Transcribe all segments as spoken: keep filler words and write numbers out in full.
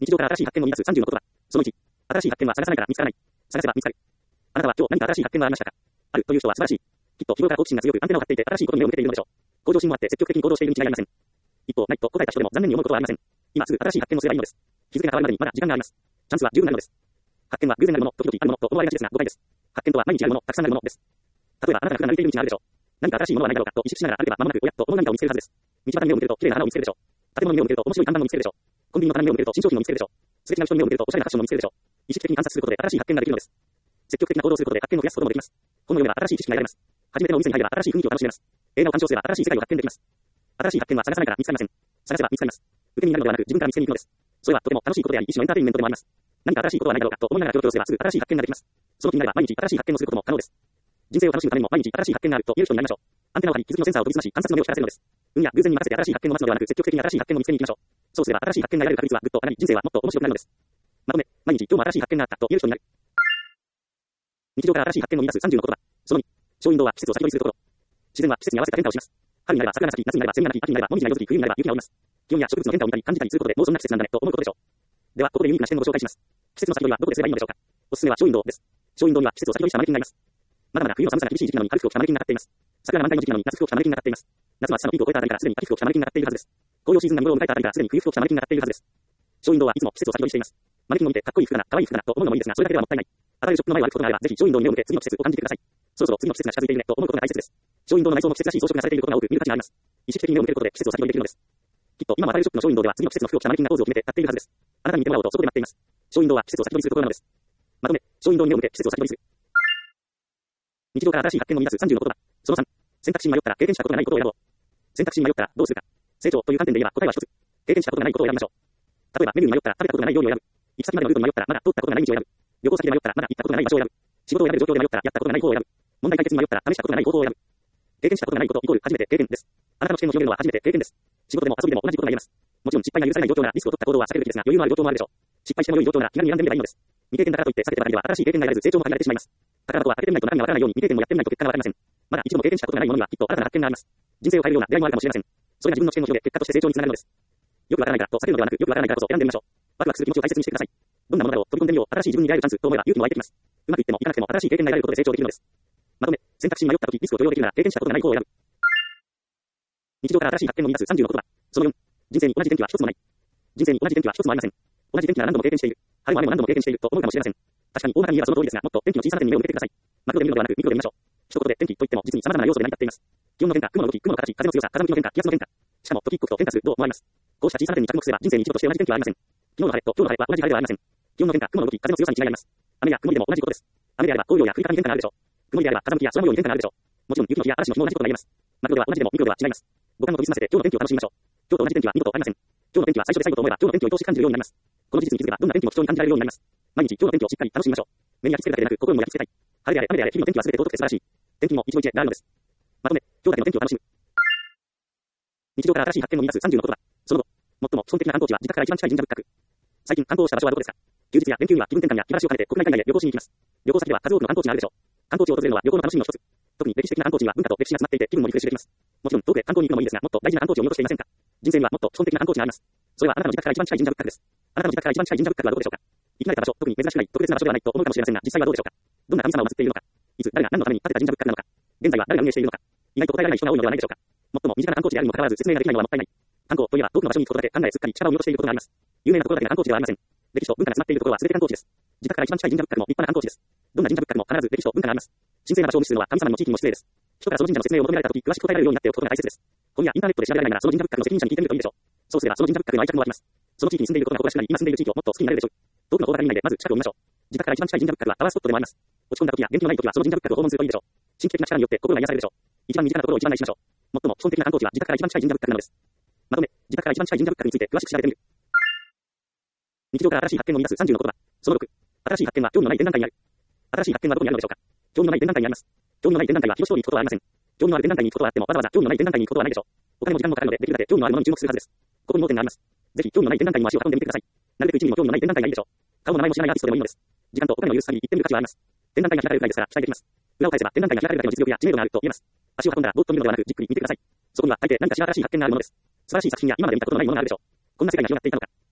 日常から新しい発見を生み出すさんじゅうの言葉。そのいち、新しい発見は探さないから見つからない。探せば見つかる。あなたは今日何か新しい発見がありましたか？あるという人は素晴らしい。きっと日頃から好奇心が強くアンテナを張っていて新しいことに目を向けているのでしょう。向上心もあって積極的に行動しているに違いありません。一方、ないと答えた人でも残念に思うことはありません。今すぐ新しい発見をすればいいのです。日付が変わるまでにまだ時間があります。チャンスは十分なるのです。発見は偶然なるもの、時々あるものと思われがちですが誤解です。発見とは毎日あるもの、たくさんあるものです。例えばあなたが普段歩いている道があるでしょう。何か新しいものはないだろうかと意識しながら歩けば間もなく親と思う何かを見つけるはずです。道端に目を向けると綺麗な花を見つけるでしょう。建物に目を向けると面白い看板を見つけるでしょう。コンビニの棚に目を向けると新商品を見つけるでしょう。すれ違う人に目を向けるとおしゃれなファッションを見つけるでしょう。意識的に観察することで新しい発見ができるのです。積極的な行動をすることで発見を増やすこともできます。本を読めば新しい知識が得られます。初めてのお店に入れば新しい雰囲気を楽しめます。映画を鑑賞すれば新しい世界を発見できます。新しい発見は探さないから見つかりません。探せば見つかります。受け身になるのではなく自分から見つけに行くのです。それはとても楽しいことであり、一種のエンターテインメントでもあります。何か新しいことはないだろうかと思いながら上京すればすぐ新しい発見ができます。その気になれば毎日新しい発見をすることも可能です。人生を楽しむためにも毎日新しい発見があると言える人になりましょう。アンテナを張り、気づきのセンサーを研ぎ澄まし、観察の目を光らせるのです。運や偶然に任せて新しい発見を待つのではなく、積極的に新しい発見を見つけに行きましょう。そうすれば新しい発見が得られる確率はぐっと上がり、人生はもっと面白くなるのです。まとめ、毎日今日も新しい発見があったと言える人になる。日常から新しい発見を生み出すさんじゅうの言葉。そのに、ショーウィンドウは季節を先取りするところ。自然は季節に合わせた変化をします。春になれば桜が咲き、夏になればセミが鳴き、秋になれば紅葉が色づき、冬になれば雪が降ります。気温や植物の変化を見たり感じたりすることで、もうそんな季節なんだねと思うことでしょう。では、ここでユニークな視点をご紹介します。季節の先取りはどこですればいいのでしょうか。おすすめはショーウィンドウです。ショーウィンドウには季節を先取りしたマネキンがいます。まだまだ冬の寒さが厳しい時期なのに春服を着たマネキンが立っています。桜が満開の時期なのに夏服を着たマネキンが立っています。夏は暑さのピークを超えたあたりからすでに秋服を着たマネキンが立っているはずです。紅葉シーズンが見頃を迎えたあたりからすでに冬服を着たマネキンが立っているはずです。ショーウィンドウはいつも季節を先取りしています。マネキンを見てかっこいい服だな、可愛い服だなと思うのもいいですが、それだけではもったいない。あらゆるショップの前を歩くことがあれば、ぜひショーウィンドウに目を向け次の季節を感じてください。そろそろ次の季節が近づいているねと思うことが大切です。ショーウィンドウの内装も季節らしい装飾がされていることが多く見る価値があります。意識的に目を向けることで季節を先取りできるのです。きっと今もあらゆるショップのショーウィンドウでは次の季節の服を着たマネキンがポーズを決めて立っているはずです。あなたに見てもらおうとそこで待っています。ショーウィンドウは季節を先取りするところなのです。まとめ、ショーウィンドウに目を向け季節を先取りする。日常から新しい発見を生み出すさんじゅうの言葉。そのさん、選択肢に迷ったら経験したことがないことを選ぼう。選択肢に迷ったらどうするか。成長という観点で言えば答えは一つ。経験したことがないことを選びましょう。例えばメニューに迷ったら食べたことがない料理を選ぶ。行き先までのルートに迷ったらまだ通ったことがない道を選ぶ。旅行先で迷ったらまだ行ったことがない場所を選ぶ。仕事を選べる状況で迷ったらやったことがない方を選ぶ。問題解決に迷ったら試したことがない方法を選ぶ。経験したことがないことイコール初めて経験です。あなたの視点を広げるのは初めて経験です。仕事でも遊びでも同じことが言えます。もちろん失敗が許されない状況ならリスクを取った行動は避けるべきですが、余裕のある状況もあるでしょう。失敗しても良い状況なら気軽に選んでみればいいのです。未経験だからといって避けてばかりでは新しい経験が得られず成長も限られてしまいます。宝箱は開けてみないと中身がわからないように未経験もやってみないと結果がわかりません。まだ一度も経験したことがないものにはきっと新たな発見があります。人生を変えるような出会いもあるかもしれません。それが自分の視点を広げ結果として成長につながるのです。よくわからないからと避けるのではなく、よくわからないからこそ選んでみましょう。ワクワクする気持ちを大切にしてください。どんなものだろう飛び込んでみよう。新しい自分に出会えるチャンスと思えば勇気も湧いてきます。うまくいってもいかなくても新しい経験が得られることで成長できるのです。まとめ、選択肢に迷った時リスクを許容できるなら経験したことがない方を選ぶ。日常から新しい発見を生み出すさんじゅうの言葉。そのよん、人生に同じ天気は一つもない。人生に同じ天気は一つもありません。同じ天気なら何度も経験している。晴れも雨も何度も経験していると思うかもしれません。確かに大まかに言えばその通りですが、もっと天気の小さな点に目を向けてください。マクロで見るのではなくミクロで見ましょう。一言で天気といっても実に様々な要素で成り立っています。気温の変化、雲の動き、雲の形、風の強さ、風向きの変化、気圧の変化。しかも時一刻と変化すると思われます。こうした小さな点に着目すれば人生に一度として同じ天気はありません。昨日の晴れと今日の晴れは同じ晴れではありません。気温の変化、雲の動き、風の強さに違いがあります。雨や曇りでも同じことです。雨であれば降雨量や降り方に変化があるでしょう。曇りであれば風向きや空模様に変化があるでしょう。もちろん雪の日や嵐の日も同じことが言えます。マクロでは同じでもミクロでは違います。五感を研ぎ澄ませて今日の天気を楽しみましょう。今日と同じ天気は二度とありません。今日の天気は最初で最後と思えば今日の天気を愛おしく感じるようになります。この事実に気づけばどんな天気も貴重に感じられるようになります。毎日今日の天気をしっかり楽しみましょう。目に焼き付けるだけでなく心にも焼き付けたい。晴れであれ雨であれ日々の天気は全て尊くて素晴らしい。天気にも一期一会があるのです。まとめ、今日だけの天気を楽しむ。日常から新しい発見を生み出すさんじゅうの言葉。その後、最も基本的な観光地は自宅から一番近い神社仏閣。最近観光した場所はどこですか？休日や連休には気分転換や気晴らしを兼ねて国内海外へ旅行しに行きます。旅行先では数多くの観光地があるでしょう。観光地を訪れるのは旅行の楽しみの一つ。特に歴史的な観光地には文化と歴史が詰まっていて気分もリフレッシュできます。もちろん遠くへ観光に行くのもいいですが、もっと大事な観光地を見落としていませんか？人生にはもっと基本的な観光地があります。それはあなたの自宅から一番近い神社仏閣です。あなたの自宅から一番近い神社仏閣はどこでしょうか？行き慣れた場所、特に珍しくない特別な場所ではないと思うかもしれませんが、実際はどうでしょうか？どんな神様を祀っているのか、いつ誰が何のために建てた神社仏閣なのか、現在は誰が運営しているのか、意外と答えられない人が多いのではないでしょうか？最も身近な観光地であるにもかかわらず説明ができないのはもったいない。観光といえば遠くの場所に行くことだけ考えすっかり力を見落としていることがあります。有名なところだけが観光地ではありません。歴史と文化が詰まっているところは全て観光地です。自宅から一番近い神社仏閣も立派な観光地です。どんな神社仏閣も必ず歴史と文化があります。神聖な場所を無視するのは神様にも地域にも失礼です。人からその神社の説明を求められたとき、詳しく答えられるようになっておくことが大切です。本やインターネットで調べられないならその神社仏閣の責任者に聞いてみるといいでしょう。そうすればその神社仏閣の愛着も湧きます。その地域に住んでいることが誇らしくなり、今住んでいる地域をもっと好きになれるでしょう。遠くの大型民内でまず近くを見ましょう。自宅から一番近い神社仏閣はパワースポットでもあります。落ち込んだ時や元気のない時はその神社仏閣を訪問するといいでしょう。神秘的な力によって心が癒されるでしょう。一番身近なところを一番愛しましょう。最も基本的な観光地は自宅から一番近い神社仏閣なのです。まとめ、自宅から一番近い神社仏閣について詳しく調べてみる。日常から新しい発見を生み出すさんじゅうの言葉。そのろく、新しい発見は興味のない展覧会にある。新しい発見はどこにあるのでしょうか？興味のない展覧会にあります。興味のない展覧会は広し通りに行くことはありません。興味のある展覧会に行くことはあってもわざわざ興味のない展覧会に行くことはないでしょう。お金も時間もかかるのでできるだけ興味のあるものに注目するはずです。ここに盲点があります。ぜひ興味のない展覧会にも足を運んでみてください。なるべくいちミリも興味のない展覧会がいいでしょう。顔も名前も知らないアーティストでもいいのです。時間とお金を許す限り行ってみる価値はあります。展覧会が開かれるくらいですから期待できます。裏を返せば展覧会が開かれるだけの実力や知名度があると言えます。足を運んだらぼーっと見るのではなくじっくり見てください。そこには大抵何かしら新しい発見があるものです。素晴らしい作品や今まで見たことのないものがあるでしょう。こんな世界が広がっていたのか。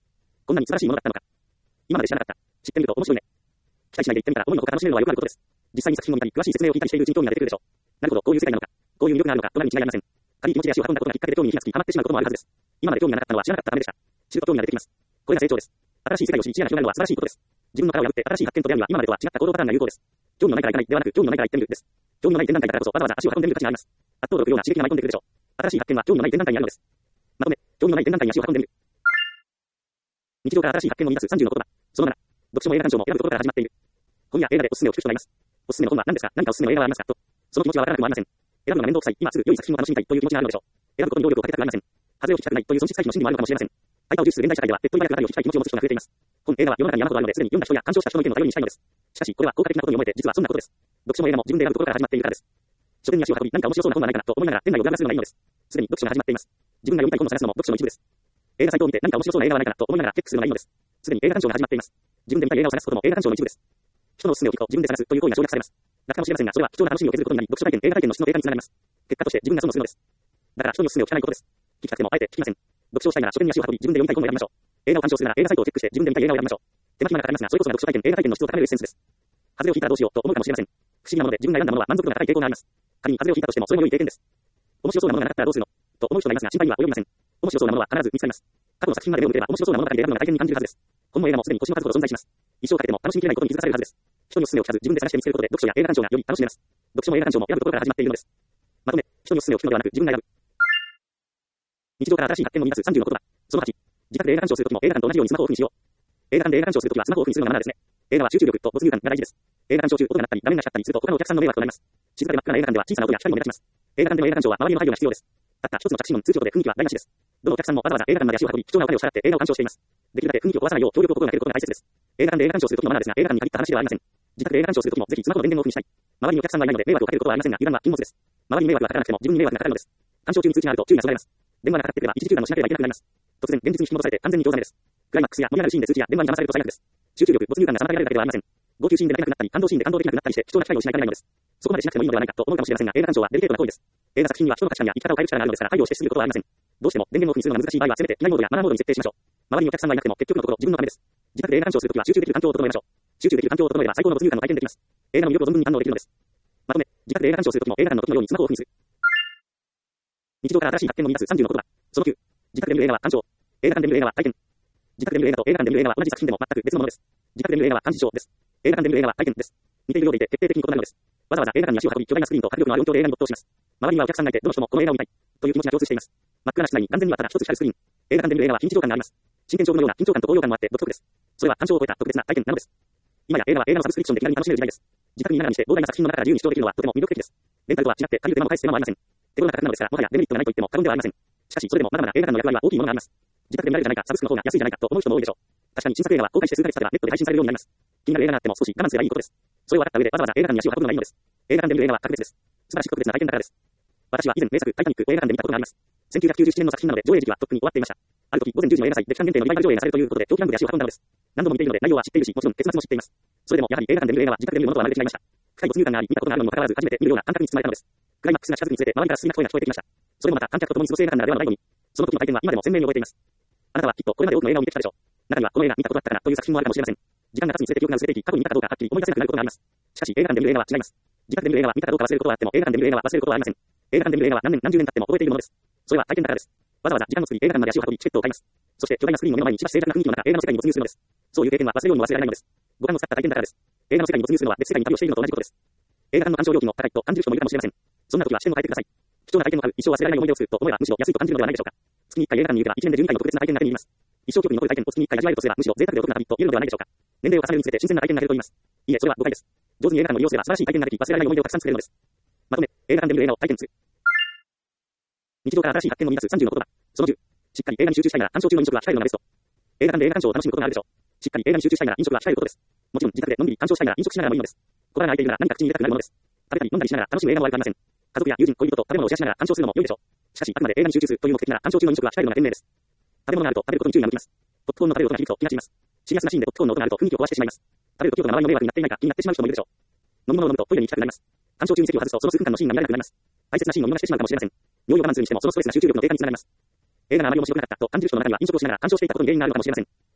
こんなに素晴らしいものだったのか。今まで知らなかった。知ってみると面白いね。期待しないで行ってみたら思いのほか楽しめるのはよくあることです。実際に作品を見たり、詳しい説明を聞いたりしているうちに興味が出てくるでしょう。なるほど、こういう世界なのか。こういう魅力があるのか、となるに違いありません。軽い気持ちで足を運んだことがきっかけで興味に火がつき、ハマってしまうこともあるはずです。今まで興味がなかったのは知らなかったためでした。知ると興味が出てきます。これが成長です。新しい世界を知り、視野が広がるのは素晴らしいことです。自分の殻を破って新しい発見と出会いは今までとは違った行動パターンが有効です。興味のないから行かないではなく、興味のないから行ってみるです。興味のない展覧会だからこそわざわざ足を運んでみる価値があります。圧倒力ような刺激が舞い込んでくるでしょう。新しい発見は興味のない展覧会にあるのです。まとめ、興味のない展覧会に足を運んでみる。日常から新しい発見を生み出すさんじゅうの言葉。そのなな、読書も映画鑑賞も選ぶところから始まっている。本や映画でおすすめを聞く人がいます。おすすめの本は何ですか、何かおすすめの映画はありますかと。その気持ちはわからなくもありません。選ぶのが面倒くさい、今すぐ良い作品を楽しみたいという気持ちがあるのでしょう。選ぶことに労力をかけたくありません。外れを聞きたくないという損失回避の心理もあるのかもしれません。相手を重視する現代社会では、ペットリバイクがあるよう聞きたい気持ちを持つ人が増えています。本、映画は世の中に山ほどあるので、すでに読んだ人や鑑賞した人の意見を頼りにしたいのです。しかし、これは効果的なことに思えて、実はそんなことです。読書も映画も自分で選ぶところから始まっているからです。書店に足を運び、何か面白そうな本はないかなと思いながら店内をうらがすのがいいのです。すでに読書が始まっています。自分が読みたい本を探すのも読書の一部です。映画サイトを見て何か面白そうな映画はないかなと思いながらチェックするのがいいのです。すでに映画鑑賞が始まっています。自分で見たい映画を探すことも映画鑑賞の一部です。人のおすすめを聞くと自分で探すという行為が省略されます。楽かもしれませんが、それは貴重な楽しみを削ることになり、読書体験、映画体験の質の低下につながります。結果として自分が損をするのです。だから人におすすめを聞かないことです。聞きたくてもあえて聞きません。読書をしたいなら書店に足を運び、自分で読みたい本を選びましょう。映画を鑑賞するなら映画サイトをチェックして自分で見たい映画を選びましょう。手間暇がかかりますが、それこそが読書体験、映画体験の質を高めるエッセンスです。外れを引いたらどうしようと思うかもしれません。不思議なもので自分が選んだものは満足度が高い傾向があります。仮に外れを引いたとしてもそれも良い経験です。面白そうなものがなかったらどうするのと思う人がいますが、心配には及びません。面白そうなものは必ず見つかります。過去の作品まで目を向ければ面白そうな物語で選ぶのが大変に感じるはずです。本も映画もすでに星の数ほど存在します。一生かけても楽しみきれないことに気づかされるはずです。人におすすめを聞かず自分で探して見つけることで読書や映画鑑賞がより楽しめます。読書も映画鑑賞も選ぶところから始まっているのです。まとめ、人におすすめを聞くのではなく自分が選ぶ。日常から新しい発見を生み出すさんじゅうの言葉。そのはち、自宅で映画鑑賞するときも映画館と同じようにスマホをオフにしよう。映画館で映画鑑賞するときはスマホをオフにするのがマナーですね。映画は集中力と没入感が大事です。映画鑑賞中音が鳴ったり画面が光ったりすると他のお客さんの迷惑となります。静かで真っ暗な映画館では小さな音や光も目立ちます。映画館での映画鑑賞は周りの配慮が必要です。たった一つの着信音に通知音で雰囲気は台無しです。どのお客さんもわざわざ映画館まで足を運び貴重なお金を支払って映画を鑑賞しています。できるだけ雰囲気を壊さないよう協力を心がけることが大切です。映画館で映画鑑賞するときのマナーですが、映画館に限った話ではありません。自宅で映画鑑賞するときもぜひスマホの電源をオフにしたい。周りにお客さんはいないので迷惑をかけることはありませんが、油断は禁物です。周りに迷惑がかからなくても自分に迷惑がかかるのです。鑑賞中に通知があると注意がそがれます。電話がかかってくれば一時中断をしなければいけなくなります。突然現実に引き戻されて完全に興ざめです。クライマックスや盛り上がるシーンで通知や電話に騙されると最悪です。集中力、没入感が妨げられるだけではありません。号泣シーンで泣けなくなったり、感動シーンで感動できなくなったりして貴重な機会を失いかねないのです。そこまでしなくてもいいのではないかと思うかもしれませんが、映画鑑賞はデリケートな行為です。映画作品には人の価値観や生き方を変える力があるのですから配慮をしてすることはありません。どうしても電源をオフにするのが難しい場合はせめて機内モードやマナーモードに設定しましょう。周りにお客さんがいなくても結局のところ自分のためです。自宅で映画鑑賞するときは集中できる環境を整えましょう。集中できる環境を整えれば最高の没入感を体験できます。映画の魅力を存分に堪能できるのです。まとめ、自宅で映画鑑賞するときも映画館の時のようにスマホをオフにする。日常から新しい発見を生み出すさんじゅうの言葉。そのきゅう、自宅で見る映画は鑑賞。映画館で見る映画は体験。自宅で見る映画と映画館で見る映画は同じ作品でも全く別のものです。自宅で見る映画は鑑賞です。映画館で見る映画は体験です。似ているようでいて徹底的に異なるのです。わざわざ映画館に足を運び巨大なスクリーンと迫力のある音響で映画に没頭します。周りにはお客さんがいてどの人もこの映画を見たいという気持ちが共通しています。真っ暗な室内に完全にはただ一つ光るスクリーン。映画館で見る映画は緊張感があります。真剣勝負のような緊張感と高揚感もあって独特です。それは鑑賞を超えた特別な体験なのです。今や映画は映画のサブスクリプションで気軽に楽しめる時代です。自宅にいながらにして膨大な作品の中から自由に視聴できるのはとても魅力的です。レンタルとは違って借りる手間も返す手間もありません。手頃な価格なのですからもはやデメリットがないと言っても過言ではありません。しかしそれでもまだまだ映画館の役割は大きいものがあります。自宅で見られるじゃないか、サブスクの方が安いじゃないかと思う人も多いでしょう。確かに新作映画は公開して数ヶ月経てばネットで配信されるようになります。気になる映画があっても少し我慢すればいいことです。それを分かった上でわざわざ映画館に足を運ぶのがいいのです。映画館で見る映画は格別です。素晴らしく特別な体験だからです。私は以前名作タイタニックを映画館で見たことがあります。せんきゅうひゃくきゅうじゅうななねんの作品なので上映時期はとっくに終わっていました。ある時午前じゅうじの映画祭で期間限定のリバイバル上映がされるということで長期ラングで足を運んだのです。何度も見ているので内容は知っているし、もちろん結末も知っています。それでもやはり映画館で見る映画は自宅で見るものとはまるで違いました。深い没入感があり、見たことがあるのにもかかわらず初めて見るような感覚に包まれたのです。クライマックスが近づくにつれて周りから鈴な声が聞こえてきました。それもまた観客と共に過ごす映画館ならではの醍醐味。その時の体験は今でも鮮明に覚えています。あなたはきっとこれまで多くの映画を見てきたでしょう。中にはこの映画見たことだったかなという作品もあるかもしれません。時間が経つにつれて記憶が薄れていき、過去に見たかどうかはっきり思い出せなくなることがあります。しかし映画館で見る映画は違います。自宅で見る映画は見たかどうか忘れることはあっても映画館で見る映画は忘れることはありません。映画館で見る映画は何年何十年経っても覚えているものです。それは体験だからです。わざわざ時間を作り映画館まで足を運びチケットを買います。そして巨大なスクリーンの目の前にしばし静寂な雰囲気の中映画の世界に没入するのです。そういう経験は忘れようにも忘れられないのです。五感を使った体験だからです。映画の世界に没入するのは別世界に旅をしているのと同じことです。映画館の鑑賞料金の高いと感じる人もいるかもしれません。そんな時は視点を変えてください。貴重な体験のある一生忘れられない思い出をすると思えばむしろ安いと感じるのではないでしょうか。月にいっかい映画館に行けばいちねんでじゅうにかいの特別な体験が手に入ります。一生記憶に残る体験を月にいっかい味わえるとすればむしろ贅沢でお得な旅と言えるのではないでしょうか。年齢を重ねるにつれて新鮮な体験が出ると言います。いいえ、それは誤解です。上手に映画館を利用すれば素晴らしい体験ができ、忘れられない思い出をたくさん作れるのです。まとめ、映画館で見る映画を体験する。日常から新しい発見を生み出すさんじゅうの言葉。そのじゅう、しっかり映画に集中したいなら鑑賞中の飲食は控えるのがベスト。映画館で映画鑑賞を楽しむことがあるでしょう。しっかり映画に集中したいなら飲食は控えることです。もちろん自宅でのんびり鑑賞したいなら飲食しながらもいいのです。心が空いているなら何か口に入れたくなるものです。食べたり飲んだりしながら楽しむ映画も悪くありません。家族や友人、恋人と食べ物をシェアしながら鑑賞するのも良いでしょう。しかし、あくまで映画に集中するという目的なら鑑賞中の飲食は控えるのが賢明です。食べ物があると食べることに注意が向きます。ポップコーンの食べる音が響くと気が散ります。シリアスなシーンでポップコーンの音があると雰囲気を壊してしまいます。食べる時が周りの迷惑になっていないか気になってしまう人もいるでしょう。飲み物を飲むとトイレに行きたくなります。鑑賞中に席を外すとその数分間のシーンが見られなくなります。大切なシーンを見逃してしまうかもしれません。尿意を我慢するにしてもそのストレスが集中力の低下につながります。映画があまり面白くなかったと感じる人の中には飲食をしながら鑑賞していたことに原因があるのかもしれません。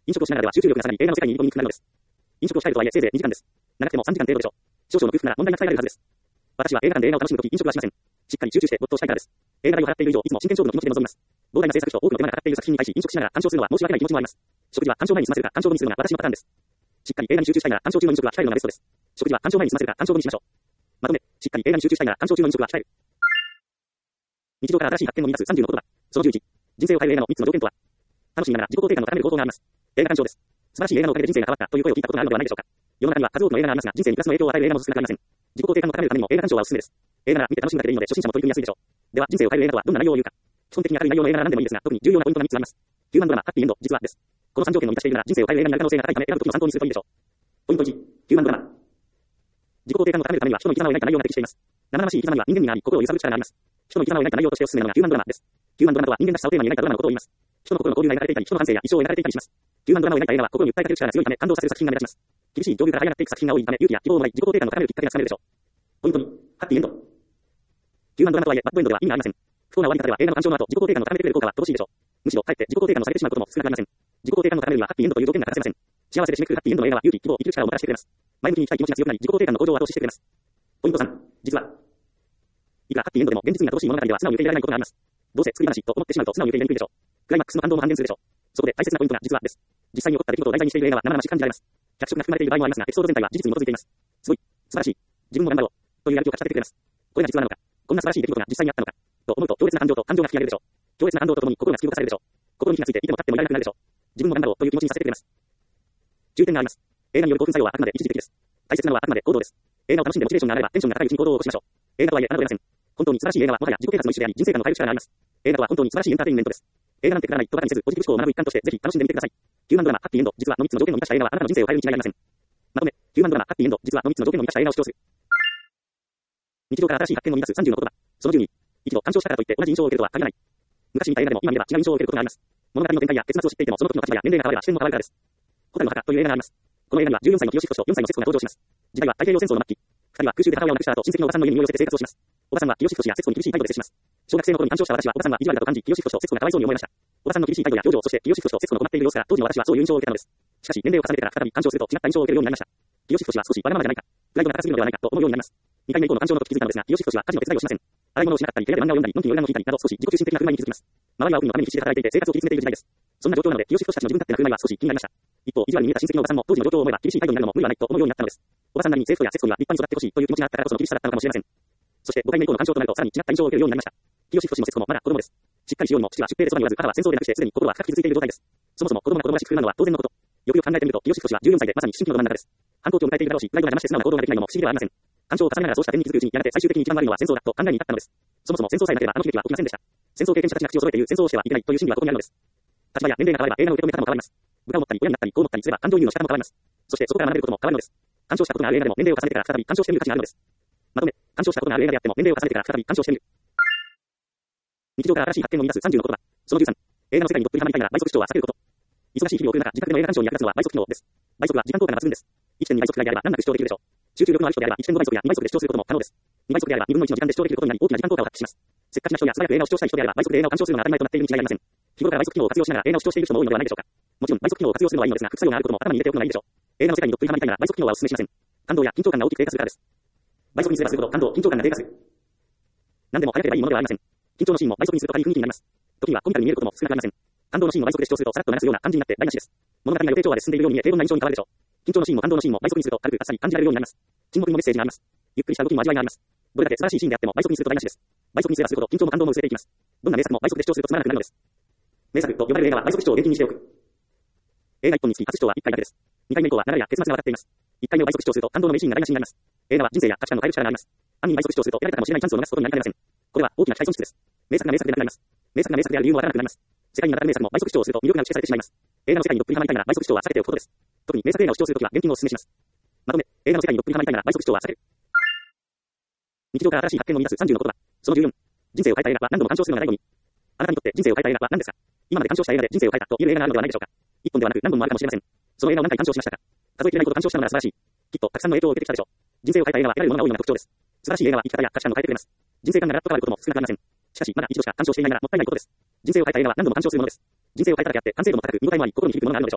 飲食をしながらでは集中力が下がり映画の世界に入り込みにくくなるのです。飲食を控えるとはいえせいぜいにじかんです。長くてもさんじかん程度でしょう。少々の工夫なら問題なく抑えられるはずです。私は映画館で映画を楽しむとき飲食はしません。しっかり集中して没頭したいからです。映画代を払っている以上、いつも真剣勝負の気持ちで臨みます。膨大な制作費と多くの手間がかかっている作品に対し飲食しながら鑑賞するのは申し訳ない気持ちもあります。食事は鑑賞前に済ませるか鑑賞後にするのが私のパターンです。しっかり映画に集中したいなら鑑賞中の飲食は控えるのがベストです。食事は鑑賞前に済ませるか鑑賞後にしましょう。まとめ、しっかり映画に集中したいなら鑑賞中の飲食は控える。日常から新しい発見を生み出すさんじゅうの言葉。そのじゅういち。人生を変える映画のみっつの条件とは。楽しみながら自己肯定感の高める方法があります。映画鑑賞です。素晴らしい映画のおかげで人生が変わったという声を聞いたことがあるのではないでしょうか。世の中には数多くの映画がありますが、人生にプラスの影響を与える映画も少なくありません。自己肯定感の高めるためにも映画鑑賞はおすすめです。映画なら見て楽しむだけでいいので初心者も取り組みやすいでしょう。では、人生を変える映画とはどんな内容を言うか。基本的に明るい内容の映画なら何でもいいですが、特に重要なポイントがみっつあります。ヒューマンドラマ、ハッピーエンド、実はです。このさん条件を満たしているなら人生を変える映画になる可能性が高いため選ぶときの参考にするといいでしょう。ポイントいち、ヒューマンドラマ。自己肯定感の高めるためには人の生き様を描いた内容が適しています。生々しい生き様には人間味があり、心を揺さぶる力があります。人の生き様を描いた内容としておすすめなのがヒューマンドラマです。ヒューマンドラマとは人間らしさをテーマに描いたドラマのことを言います。人の心の交流が描かれていたり、人の感性や一生を描かれていたりします。ヒューマンドラマを描いた映画は心に訴えかける力が強いため感動させる作品が目立ちます。厳しい状況から這い上がっていく作品が多いため勇気や希望をもらい自己肯定感の高めるきっかけがつかめるでしょう。ポイントに、ハッピーエンド。ヒューマンドラマとはいえバッドエンドでは意味がありません。不幸な終わり方では映画の鑑賞の後自己肯定感を高めてくれる効果は乏しいでしょう。むしろかえって自己肯定感を下げてしまうことも少なくありません。自己肯定感の高めるにはハッピーエンドという条件が欠かせません。幸せで締めくくるハッピーエンドの映画は勇気、希望、生きる力をもたらしてくれます。前向きに生きたい気持ちが強くなり自己肯定感の向上を後押ししてくれます。ポイントさん、実は。いくらハッピーエンドでも現実には乏しい物語では素直に受け入れられないことがあります。どうせ作り話と思ってしまうと素直に受け入れにくいでしょう。クライマックスの感動も半減するでしょう。そこで大切なポイントが実はです。実際に起こった出来事を題材にしている映画は生々しく感じられます。脚色が含まれている場合もありますが、エピソード全体は事実に基づいています。すごい、素晴らしい、自分も頑張ろうというやる気をかき立ててくれます。これが実話なのか、こんな素晴らしい出来事が実際にあったのかと思うと強烈な感情と感情が吹き上げるでしょう。強烈な感動とともに心が突き動かされるでしょう。心に火がついていても立ってもいられなくなるでしょう。自分も頑張ろうという気持ちにさせてくれます。重点があります。映画による興奮作用はあくまで一時的です。大切なのはあくまで行動です。映画を楽しんでモチベーションが上がればテンションが高いうちに行動を起こしましょう。映画とはいえ侮れません。本当に素晴らしい映画はもはや自己啓発の一種であり人生観の変える力があります。映画とは本当に素晴らしいエンターテインメントです。映画なんてくだらないとバカにせずポジティブ思考を学ぶ一環としてぜひ楽しんでみてください。ヒューマンドラマ、ハッピーエンド、実はのみっつの条件を満たした映画はあなたの人生を変えるに違いありません。まとめ、ヒューマンドラマ、ハッピーエンド、実はのみっつの条件を満たした映画を主張する。日常から新しい発見を生み出すさんじゅうの言葉。そのじゅうに、一度鑑賞したからといって同じ印象を受けるとは限らない。昔見た映画でも今見れば違う印象を受けることがあります。物語の展開や結末を知っていてもその時の立場や年齢が変われば視点も変わるからです。ホタルの墓という映画があります。この映画にはじゅうよんさいの清志とよんさいの節子が登場します。時代は太平洋戦争の末期。二人は空襲で母親を亡くした後、親戚のおばさんの家に身を寄せて生活をします。おばさんは清志や節子に厳しい態度で接します。小学生の頃に鑑賞した私はおばさんは意地悪だと感じ、清志と節子がかわいそうに思いました。おばさんの厳しい態度や表情、そして清志と節子の困っている様子から当時の私はそういう印象を受けたのです。しかし年齢を重ねてから再び鑑賞すると違った印象を受けるようになりました。清志は少しわがままじゃないか、プライドが高すぎるのではないかと思うようになります。にかいめ以降の鑑賞の時気づいたのですが、清志は家事の手伝いをしません。洗い物をしなかったり、部屋で漫画を読んだり、のんきに余談を聞いたりなど少し自己中心的な振る舞いに気づきます。周りはお国のために必死で働いていて生活を切り詰めている時代です。そんな状況なので、清志たちの自分勝手な振る舞いは少し気になりました。一方、意地悪に見えた親戚のおばさんも当時の状況を思えば厳しい態度になるのも無理はないと思うようになったのです。おばさんなりに生徒や節子には立派に育ってほしいという気持ちがあったからこその厳しさだったのかもしれません。そしてごかいめ以降の鑑賞となるとさらに違った印象を受けるようになりました。清志と節子もまだ子供です。しっかりしようにも父は出兵でそばにおらず、母は戦争で亡くしてすでに心は深く傷ついている状態です。そもそも子供が子供らしく振る舞うのは当然のこと。よくよく考えてみると、清志はじゅうよんさいでまさに思春期のど真ん中です。反抗期を迎えているだろうし、プライドが邪魔して素直な行動ができないのも不思議ではありません。鑑賞を重ねながらそうした点に気づくうちに、やがて最終的に一番悪いのは戦争だと考えに至ったのです。そもそも戦争さえなければあの悲劇は起きませんでした。戦争経験者たちが口を揃えて言う戦争をしてはいけないという心理はここにあるのです。立場や年齢が変われば映画の受け止め方も変わります。部下を持ったり親になったりこう思ったりすれば感情移入の仕方も変わります。そしてそこから学べることも変わるのです。鑑賞したことがある映画でも年齢を重ねてから再び鑑賞してみる価値があるのです。まとめ、鑑賞したことがある映画であっても年齢を重ねてから再び鑑賞してみる。日常から新しい発見を生み出すさんじゅうの言葉。そのじゅうさん、映画の世界にどっぷりハマりたいなら倍速視聴は避けること。忙しい日々を送る中、自宅での映画鑑賞に役立つのは倍速機能です。倍速は時間効果が抜群です。いってんに 倍速くらいであれば難なく視聴できるでしょう。集中力のある人であれば いってんご 倍速やに倍速で視聴することも可能です。に倍速であればにぶんのいちの時間で視聴できることになり大きな時間効果を発揮します。せっかちな人や素早く映画を視聴したい人であれば倍速で映画を鑑賞するのが当たり前となっているに違いありません。日頃から倍速機能を活用しながら映画を視聴している人も多いのではないでしょうか。もちろん倍速機能を活用するのはいいのですが、副作用があることも頭に入れておくのがいいでしょう。映画の世界にどっぷりハマりたいなら倍速機能はお勧めしません。感動や緊張感が大きく低下するからです。倍速にすればするほど感動、緊張感が低下する。何でも早ければいいものではありません。緊張のシーンも倍速にすると軽い雰囲気になります。時にはコミカルに見えることも少なくありません。感動のシーンを倍速で視聴するとさらっと流すような感じになって台無しです。物語が予定調和で進んでいるように見え平凡な印象に変わるでしょう。緊張のシーンも感動のシーンも倍速にすると軽くあっさり感じられるようになります。沈黙にもメッセージがあります。ゆっくりした動きにも味わいがあります。どれだけ素晴らしいシーンであっても倍速にすると台無しです。倍速にすればするほど緊張も感動も薄れていきます。どんな名作も倍速で視聴するとつまらなくなるのです。名作と呼ばれる映画は倍速視聴を厳禁にしておく。映画いっぽんにつき初視聴はいっかいだけです。にかいめ以降は流れや結末が分かっています。いっかいめを倍速視聴すると感動の名シーンが台無しになります。映画は人生や価値観を変える力があります。暗に倍速視聴すると得られたかもしれないチャンスを逃すことになりかねません。これは大きな機会損失です。名作が名作でなくなります。名作が名作である理由もわからなくなります。世界に名だたる名作も倍速視聴をすると魅力が打ち消されてしまいます。映画の世界にどっぷりハマりたいなら倍速視聴は避けておくことです。特に名作映画を視聴するときは厳禁をお勧めします。まとめ、映画の世界にどっぷりハマりたいなら倍速視聴は避ける。日常から新しい発見を生み出すさんじゅうの言葉。そのじゅうよん、人生を変えた映画は何度も鑑賞するのが醍醐味。あなたにとって人生を変えた映画は何ですか？今まで鑑賞した映画で人生を変えたという映画があるのではないでしょうか。一本ではなく何本もあるかもしれません。その映画を何回鑑賞しましたか？数えきれないほど鑑賞したのなら素晴らしい。きっとたくさんの影響を受けてきたでしょう。人生を変えた映画は得られるものが多いのが特徴です。素晴らしい映画は生き方や価値観を変えてくれます。人生観がガラッと変わることも少なくありません。しかしまだ一度しか鑑賞していないならもったいないことです。人生を変えた映画は何度も鑑賞するものです。人生を変えただけあって完成度も高く見応えもあり心に響くものがあるのでしょう。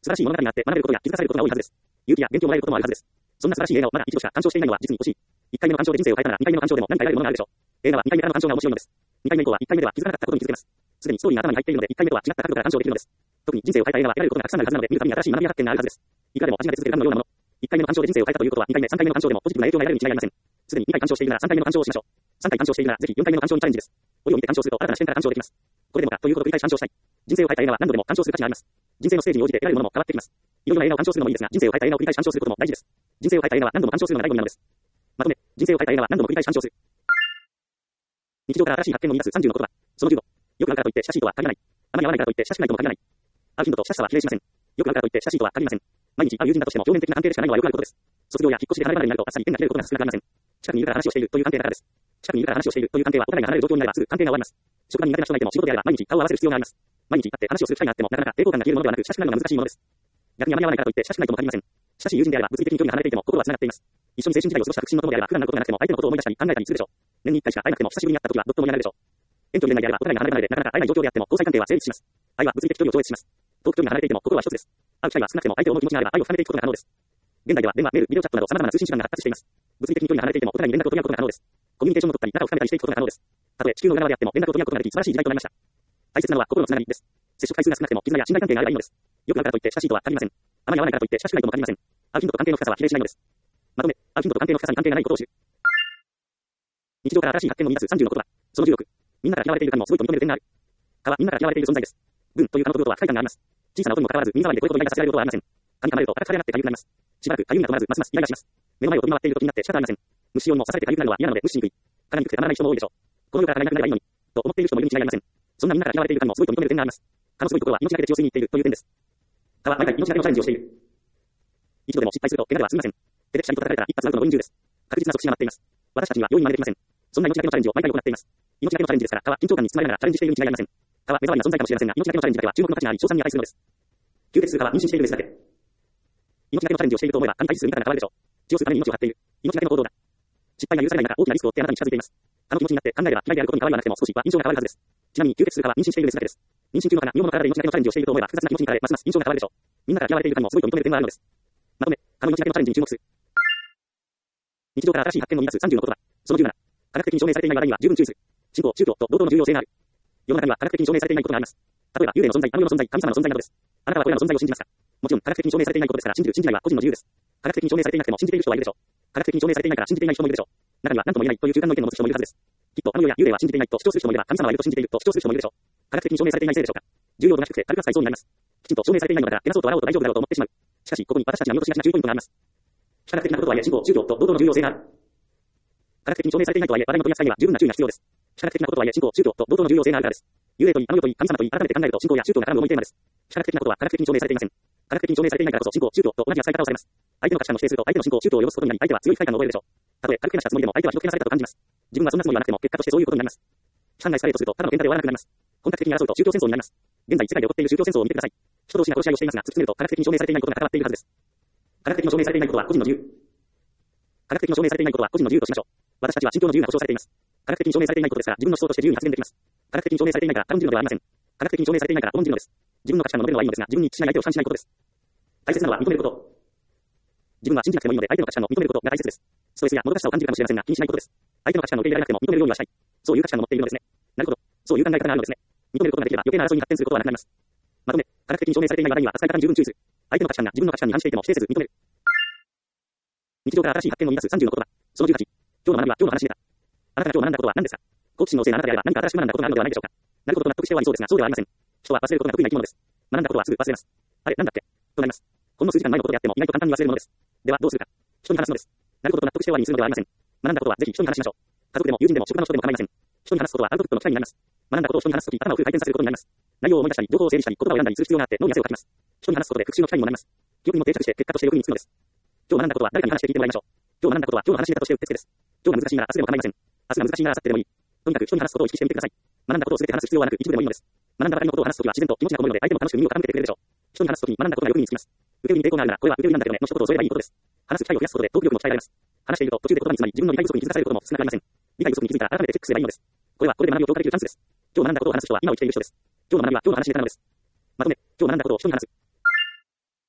晴らしい物語があって学べることや気づかされることが多いはずです。勇気や元気をもらえることもあるはずです。そんな素晴らしい映画をまだ一度しか鑑賞していないのは実に惜しい。いっかいめの鑑賞で人生を変えたならにかいめの鑑賞でも何か得られるものがあるでしょう。映画はにかいめからの鑑賞が面白いのです。にかいめ以降はいっかいめでは気づかなかったことに気づけます。すでにストーリーが頭に入っているのでいっかいめとは違った角度から鑑賞できるのです。特に人生を変えた映画は得られることがたくさんあるはずなので見るたびに新しい学びや発見があるはずです。いくらでも味が出続けるガムのようなもの。いっかいめの鑑賞で人生を変えたということはにかいめ、さんかいめの鑑賞でもポジティブな影響が得られるに違いありません。すでににかい鑑賞しているならさんかいめの鑑賞をしましょう。さんかい鑑賞しているならぜひよんかいめの鑑賞にチャレンジです。折を見て鑑賞すると新たな視点から鑑賞できます。これでもかということを繰り返し鑑賞したい。人生を変えた映画は何度でも鑑賞する価値があります。人生のステージに応じて得られるものも変わってきます。いろいろな映画を鑑賞するのもいいですが、人生を変えた映画を繰り返し鑑賞することも大事です。人生を変えた映画は何度も鑑賞するのが醍醐味なのです。まとめ、人生を変えた映画は何度も繰り返し鑑賞する。日常から新しい発見を生み出すさんじゅうの言葉。そのじゅうご。よくあるからといって親しいとは限らない。あまり合わないからといって親しくないとも限らない。会う頻度と親しさは比例しません。よくあるからといって親しいとは限りません。毎日会う友人だとしても表面的な関係でしかないのはよくあることです。卒業や引っ越しで離れ離れになるとあっさり縁が切れることが少なくありません。近くにいるから話をしているという関係だからです。近くにいるから話をしているという関係はお互いが離れる状況になればすぐ関係が終わります。職場に苦手な人がいても仕事であれば毎日顔を合わせる必要があります。毎日会って話をする機会があってもなかなか抵抗感が消えるものではなく親しくなるのが難しいものです。逆にあまり合わないからといって親しくないとも限りません。親しい友人であれば物理的に距離が離れていても心は繋がっています。一緒に青春時代を過ごした腹心の友であれば普段のことがなくても相手のことを思い出したり考えたりするでしょう。年にいっかいしか会えなくても久しぶりに会った時はどっと盛り上がるでしょう。遠距離恋愛であればお互いが離れ離れでなかなか会えない状況であっても交際関係は成立します。愛は物理的距離を超越します。遠く距離が離れていても心は一つです。会う機会は少なくても相手を思う気持ちがあれば愛を深めていくことが可能です。現代では電話、メール、ビデオチャットなど様々な通信手段が発達しています。物理的に距離が離れていてもお互いに連絡を取り合うことが可能です。コミュニケーションを取ったり仲を深めたりしていくことが可能です。たとえ地球の裏側であっても連絡を取り合うことができ素晴らしい時代となりました。大切なのは心のつながりです。接触回数が少なくても絆や信頼関係があればいいのです。よくあるからといって親しいとは限りません。あまり合わないからといって親しくないとも限りません。会う頻度と関係の深さは比例しないのです。まとめ、会う頻度と関係の深さに関係がないことを知る。日常から新しい発見を生み出すさんじゅうの言葉。そのじゅうろく。みんなから嫌われているかにもすごいと認める点がある。蚊はみんなから嫌われている存在です。文という蚊の飛ぶ音は不快感があります。小さな音にもかかわらず耳障りで声とイライラさせられることはありません。蚊に噛まれると赤く腫れ上がって痒くなります。しばらく痒みが止まらずますますイライラします。目の前を飛び回っていると気になって仕方ありません。虫よりも刺されて痒くなるのは嫌なので無視しにくい。蚊が憎くてたまらない人も多いでしょう。この世から蚊がいなくなればいいのにと思っている人もいるに違いありません。そんなみんなから嫌われているかにもすごいと認める点があります。蚊のすごいところは命がけで血を吸いに行っているという点です。蚊は毎回命がけのチャレンジをしている。一度でも失敗すると怪我では済みません。手でくしゃみと叩かれたら一発アウトのご臨終です。確実な即死が待っています。私たちには容易に真似できません。そんな命がけのチャレンジを毎回行っています。命がけのチャレンジですから蚊は緊張感に包まれながらチャレンジしているに違いありません。蚊は目障りな存在かもしれませんが命がけのチャレンジだけは注目の価値があり賞賛に値するのです。吸血数蚊は妊娠しているですだけ。命がけのチャレンジをしていると思えば蚊に対する見方が変わるでしょう。血を吸うために命を張っている。命がけの行動だ。失敗が許されない中大きなリスクを負ってあなたに近づいています。蚊の気持ちになって考えれば嫌いであることに変わりはなくても少しは印象が変わるはずです。ちなみに吸血数蚊は妊娠しているですだけです。妊娠中の蚊が身をものからで命がけのチャレンジをしていると思えば複雑な気持ちに駆られますます印象が変わるでしょう。みんなから嫌われているかにもすごいと認める点があるのです。まとめ、蚊の命がけのチャレンジに注目する。日常から新しい発見を生み出すさんじゅうの言葉。そのじゅうなな。科学的に証明されていない話題には十分注意する。信仰、宗教と同等の重要性がある。世の中には科学的に証明されていないことがあります。例えば幽霊の存在、神の存在、神様の存在などです。あなたはこれらの存在を信じますか？もちろん科学的に証明されていないことですから信じる信じないは個人の自由です。科学的に証明されていなくても信じている人はいるでしょう。科学的に証明されていないから信じていない人もいるでしょう。中には何とも言えないという中間の意見を持つ人もいるはずです。きっと神や幽霊は信じていないと主張する人もいれば神様はいると信じていると主張する人もいるでしょう。科学的に証明されていないせいでしょうか。重要度が低くて軽くされそうになります。きちんと証明されていないのだからけなそうと笑おうと大丈夫だろうと思ってしまう。しかしここに私たちが見落としがちな注意ポイントがあります。非科学的なこととはいえ信仰、宗教と同等の重要性がある。科学的に証明されていないとはいえ話題の取り扱いには十分な注意が必要です。非科学的なこととはいえ信仰、宗教と同等の重要性があるからです。幽霊といい、あの世といい、神様といい、改めて考えると信仰や宗教が絡む重いテーマです。非科学的なことは科学的に証明されていません。科学的に証明されていないからこそ信仰、宗教と同じ扱い方をされます。相手の価値観を否定すると相手の信仰、宗教を汚すことになり相手は強い不快感を覚えるでしょう。たとえ軽くけなしたつもりでも相手はひどくけなされたと感じます。自分はそんなつもりはなくても結果としてそういうことになります。批判がエスカレートするとただの喧嘩で終わらなくなります。本格的に争うと宗教戦争になります。現在世界で起こっている宗教戦争を見てください。人同士が殺し合いをしていますが突き詰めると科学的に証明されていないことが関わっているはずです。科学的に証明されていないことは個人の自由。科学的に証明されていないことは個人の自由としましょう。私たちは信教の自由が保障されています。科学的に証明されていないことですから自分の思想として自由に発言できます。科学的に証明されていないから論じるのではありません。科学的に証明されていないから論じるのです。自分の価値観を述べるのはいいのですが自分に一致しない相手を批判しないことです。大切なのは認めること。自分は信じなくてもいいので相手の価値観を認めることが大切です。ストレスやもどかしさを感じるかもしれませんが気にしないことです。相手の価値観を受け入れられなくても認めるようにはしたい。そういう価値観を持っているのですね。なるほど。そういう考え方があるのですね。認めることができれば余計な争いに発展することはなくなります。まとめ、科学的に証明されていない話題には扱い方に十分注意する。相手の価値観が自分の価値観に反していても否定せず認める。日常から新しい発見を生み出すさんじゅうの言葉。そのじゅうはち。今日の学びは今日の話でした。あなたが今日学んだことは何ですか？好奇心のせいなあなたであれば何か新しく学んだことがあるのではないでしょうか。なるほどと納得して終わりそうですがそうではありません。人は忘れることが得意な生き物です。学んだことはすぐ忘れます。あれ、なんだっけとなります。ほんの数時間前のことであっても意外と簡単に忘れるものです。ではどうするか。人に話すのです。なるほどと納得して終わりにするのではありません。学んだことはぜひ人に話しましょう。家族でも友人でも職場の人でも構いません。人に話すことはアウトプットの機会になります。学んだことを人に話すとき頭をフル回転させることになります。内容を思い出したり、情報を整理したり、言葉を選んだりする必要があって脳に汗をかきます。人に話すことで復習の機会にもなります。記憶にも定着して結果として役に立つのです。今日学んだことは誰かに話して聞いてもらいましょう。今日学んだことは今日の話ネタとしてうってつけです。今日が難しいなら明日でも構いません。明日が難しいなら明後日でもいい。とにかく人に話すことを意識してみてください。学んだことを全て話す必要はなく一部でもいいのです。学んだばかりのことを話すときは自然と気持ちがこもるので相手も楽しく耳を傾けてくれるでしょう。人に話すときに学んだことがよく身につきます。受け身に抵抗があるならこれは受け身なんだけどねの一言を添えればいいことです。話す機会を増やすことでトーク力も鍛えられます。話していると途中で言葉に詰まり自分の理解不足に気づかされることも少なくありません。理解不足に気づいたら改めてチェックすればいいのです。これはこれで学びを強化できるチャンスです。今日学んだことを話す人は今を生きている人です。今日の学びは今日の話ネタなのです。まとめ、今日学んだことを人に話す。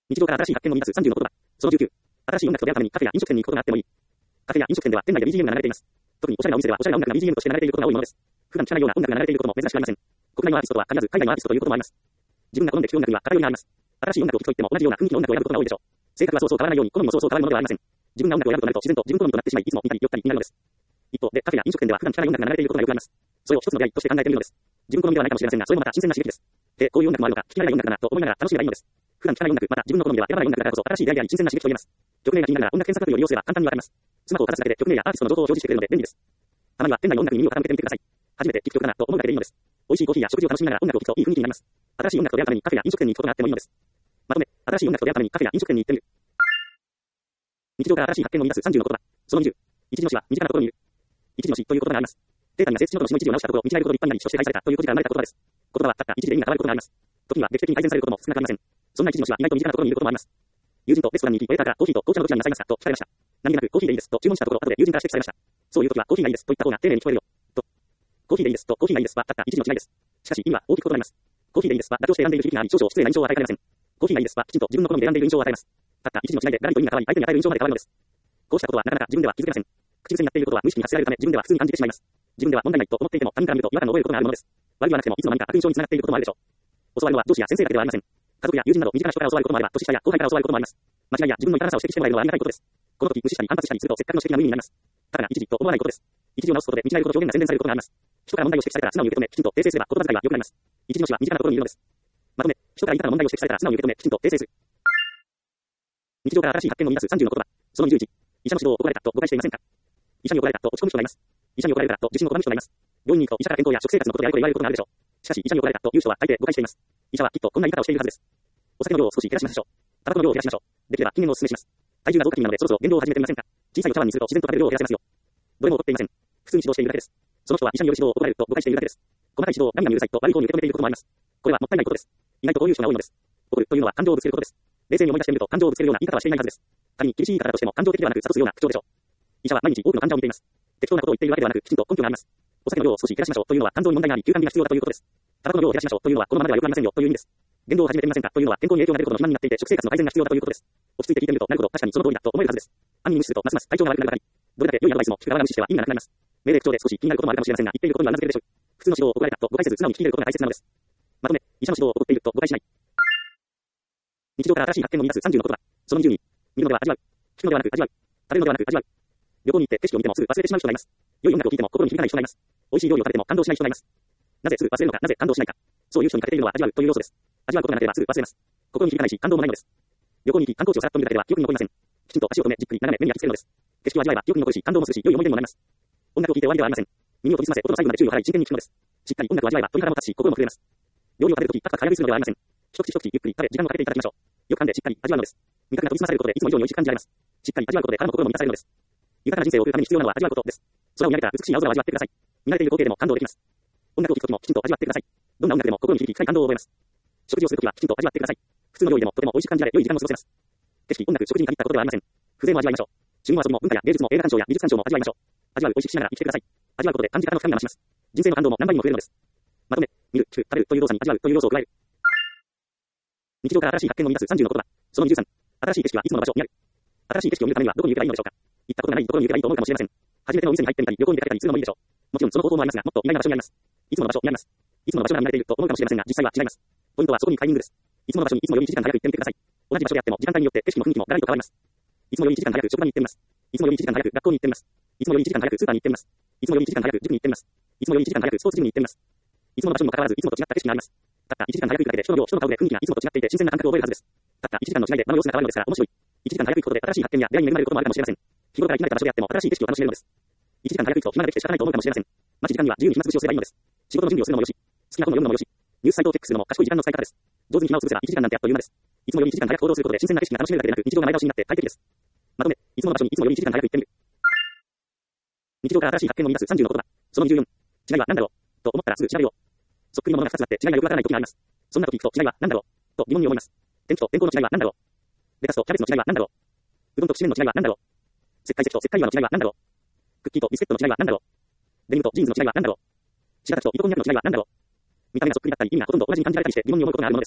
日常から新しい発見を生み出すさんじゅうの言葉。そのじゅうきゅう。新しい音楽と出会うためにカフェや飲食店に行くことがあってもいい。カフェや飲食店では店内で ビージーエム が流れています。特におしゃれなお店ではおしゃれな音楽が ビージーエム として流れていることが多いものです。普段聞かないような音楽が流れていることも珍しくありません。国内のアーティストとは限らず海外のアーティストということもあります。自分が好んで聴く音楽には偏りがあります。新しい音楽を聴くといっても同じような雰囲気の音楽を選ぶことが多いでしょう。性格はそうそう変わらないように好みもそうそう変わるものではありません。自分が音楽を選ぶとなると自然と自分好みとなってしまい、いつも見たり寄ったりになるのです。一方でカフェや飲食店では普段聞かない音楽が流れていることがよくあります。それを一つの出会いとして考えてみるのです。自分好みではないかもしれませんが、それもまた新鮮な刺激です。で、こういう音楽もあるのか、聞き慣れない音楽だなと思いながら楽しめばいいのです。普段聞かない音楽、また自分の好みでは選ばない音楽だからこそ新しい出会いであり新鮮な刺激と言えます。曲名が気になるなら音楽検索アプリを利用すれば簡単にわかります。スマホをかざすだけで曲名やアーティストの情報を表示してくれるので便利です。たまには店内の音楽に耳を傾けてみてください。初めて聴く曲だなと思うだけでいいのです。美味しいコーヒーや食事を楽しみながら音楽を聴くといい雰囲気になります。新しい音楽と出会うためにカフェや飲食店に行くことがあってもいいのです。まとめ、新しい音楽と出会うためにカフェや飲食店に行ってみる。日常から新しい発見を生み出すさんじゅうの言葉。そのにじゅう。一時の死は身近なところにいる。一時の死という言葉があります。データには性質の死の一時を直したところ、道なること一般なりとして解されたということが生まれた言葉です。言葉はたった一時で意味が変わることがあります。時には劇的に改善されることも少なくありません。そんな一時の死は意外と身近なところにいることもあります。友人とレストランに行き、ウェイターからコーヒーと紅茶のどちらになさいますかと聞かれました。何気なくコーヒーでいいですと注文したところ、後で友人から指摘されました。そういう時はコーヒーがいいですと言った方が丁寧に聞こえるよ。と。コーヒーでいいですとコーヒーがいいですはたった一時の違いです。しかし意味は大きく異なります。コーヒーでいいですは妥協して選んでいる響きがあり、少々失礼な印象を与えかねません。コーヒーがいいですはきちんと自分の好みで選んでいる印象を与えます。たった一時の違いでガラリと意味が変わり、相手に与える印象まで変わるのです。こうしたことはなかなか自分では気づけません。口癖になっていることは無意識に発せられるため自分では普通に感じてしまいます。自分では問題ないと思っていても他人から見ると違和感を覚えることがあるものです。悪気はなくてもいつの間にか悪印象につながっていることもあるでしょう。教わるのは上司や先生だけではありません。家族や友人など身近な人から教わることもあれば、年下や後輩から教わることもあります。間違いや自分の至らなさを指摘してもらえるのはありがたいことです。この時無視したり反発したりするとせっかくの指摘が無意味になります。たかが一時と思わないことです。一時を直すことで道なりこと表現が洗練されることがあります。人から問題を指摘されたら素直に受け止め、きちんと訂正すれば言葉遣いは良くなります。一時の死は身近なところにいるのです。まとめ、人から豊かな問題を指摘されたら素直に受け止め、きちんと訂正する。日常から新しい発見を生み出すさんじゅうの言葉。そのにじゅういち。医者の指導を怒られたと誤解していませんか？医者に怒られたと落ち込む人がいます。医者に怒られるからと自信を拒む人がいます。病院に行くと医者から健康や食生活のことであれこれ言われることがあるでしょう。しかし医者に怒られたという人は大抵誤解しています。医者はきっとこんな言い方をしているはずです。お酒の量を少し減らしましょう。タバコの量を減らしましょう。できれば禁煙をお勧めします。体重が増加気味なのでそろそろ減量を始めてみませんか？小さいお茶碗にすると自然と食べる量を減らせますよ。どれも怒っていません。普通に指導しているだけです。その人は医者による指導を怒られると誤解しているだけです。細かい指導を何がうるさいと悪い方に受け止めていることもあります。これはもったいないことです。意外とこういう人が多いのです。怒るというのは感情をぶつけることです。冷静に思い出してみると感情をぶつけるような言い方はしていないはずです。仮に厳しい言い方だとしても感情的ではなく諭すような口調でしょう。医者は毎日多くの患者を見ています。適当なことを言っているわけではなくきちんと根拠があります。お酒の量を少し減らしましょうというのは肝臓に問題があり休館が必要だということです。タバコの量を減らしましょうというのはこのままでは良くありませんよという意味です。減量を始めてみませんかというのは健康に影響が出るほどの肥満になっていて食生活の改善が必要だということです。落ち着いて聞いてみるとなるほど確かにその通りだと思えるはずです。安易に無視するとますます体調が悪くなるばかり。どれだけ良いアドバイスも聞く側が無視しては意味がなくなります。命令口調で少し気になることもあるかもしれませんが言っていることにはうなずけるでしょう。普通の指導を怒られたと誤解せず素直に聞き入れることが大切なのです。まとめ、医者の指導を怒っていると誤解しない。日常から新しい発見を生み出すさんじゅうの言葉。そのにじゅうに。見るのでは味わう。聞くのではなく味わう。食べるのではなく味わう。旅行に行って景色を見てもすぐ忘れてしまう人がいます。良い音楽を聴いても心に響かない人がいます。美味しい料理を食べても感動しない人がいます。なぜすぐ忘れるのか、なぜ感動しないか。そういう人に欠けているのは味わうという要素です。味わうことがなければすぐ忘れます。心に響かないし感動もないのです。旅行に行き観光地をさらっと見るだけでは記憶に残りません。きちんと足を止めじっくり眺め目に焼き付けるのです。景色を味わえば記憶に残るし感動もするし良い思い出にもなります。音楽を聴いて終わりではありません。耳を研ぎ澄ませ音の細部まで注意を払い真剣に聞くのです。しっかり音楽を味わえば鳥肌も立つし心も震えます。料理を食べるときパクパク早食いするのではありません。一口一口ゆっくり食べ時間をかけていただきましょう。よく噛んでしっかり味わうのです。味覚が研ぎ澄まされることでいつも以上に美味しく感じられます。しっかり味わうことで体も心も満たされるのです。豊かな人生を送るために必要なのは味わうことです。空を見上げたら美しい青空を味わってください。見慣れている光景でも感動できます。音楽を聴くときもきちんと味わってください。どんな音楽でも心に響き深い感動を覚えます。食事をするときはきちんと味わってください。普通の料理でもとても美味しく感じられ良い時間を過ごせます。景色、音楽、食事に限ったことではありません。風情も味わいましょう。趣味も遊びも文化や芸術も映画鑑賞や美術鑑賞も味わいましょう。味わう美味しくしながら生きてください。味わうことで感じ方の深みが増します。人生の感動も何倍にも増えるのです。まとめ、見る、聞く、食べるという動作に味わうという要素を加える。日常から新しい発見を生み出すさんじゅうの言葉。そのにじゅうさん。新しい景色はいつもの場所にある。新しい景色を見るためにはどこに行けばいいのでしょうか。行ったことがないところに行けばいいと思うかもしれません。初めてのお店に入ってみたり、旅行に出かけたりするのもいいでしょう。もちろんその方法もありますが、もっと意外な場所にあります。いつもの場所にあります。いつもの場所が見慣れていると思うかもしれませんが、実際は違います。ポイントはそこにタイミングです。いつもの場所にいつもよりいちじかん早く行ってみてください。同じ場所であっても時間帯によって景色も雰囲気もガラリと変わります。いつもよりいちじかん早く職場に行ってみます。いつもよりいちじかん早く学校に行ってみます。いつもよりいちじかん早くスーパーに行ってみます。いつもよりいちじかん早く塾に行ってみます。いつもよりいちじかん早くスポーツジムに行ってみます。いつもの場所にもかかわらずいつもと違った景色があります。たったいちじかん早く行くだけで人の量、人の顔で雰囲気がいつもと違っていて新鮮な感覚を覚えるはずです。たったいちじかんの違いで場の様子が変わるのですから面白い。いちじかん早く行くことで新しい発見や出会いに恵まれることもあるかもしれません。日頃から行き慣れた場所であっても新しい景色を楽しめるのです。いちじかん早く行くと暇ができて仕方ないと思うかもしれません。待ち時間には自由に暇つぶしをすればいいのです。仕事の準備をするのもよし、好きな本を読むのもよし、ニュースサイトをチェックするのも賢い時間の使い方です。上手に暇を潰せばいちじかんなんてあっという間です。いつもよりいちじかん早く行動することで新鮮な景色が楽しめるだけでなく日常が前倒しになって快適です。まとめ、いつもの場所にいつもよりいちじかん早く行ってみる。日常から新しい発見を生み出すさんじゅうの言葉。そのにじゅうよん。違いは何だろうと思ったらすぐ調べよう。そっくりのものがふたつあって違いがよくわからない時があります。そんな時聞くと違いは何だろうと疑問に思います。天気と天候の違いは何だろう。レタスとキャベツの違いは何だろう。うどんときしめんの違いは何だろう。石灰石と石灰岩の違いは何だろう。クッキーとビスケットの違いは何だろう。デニムとジーンズの違いは何だろう。白滝と糸こんにゃくの違いは何だろう。見た目がそっくりだったり意味がほとんど同じに感じられたりして疑問に思うことがあるものです。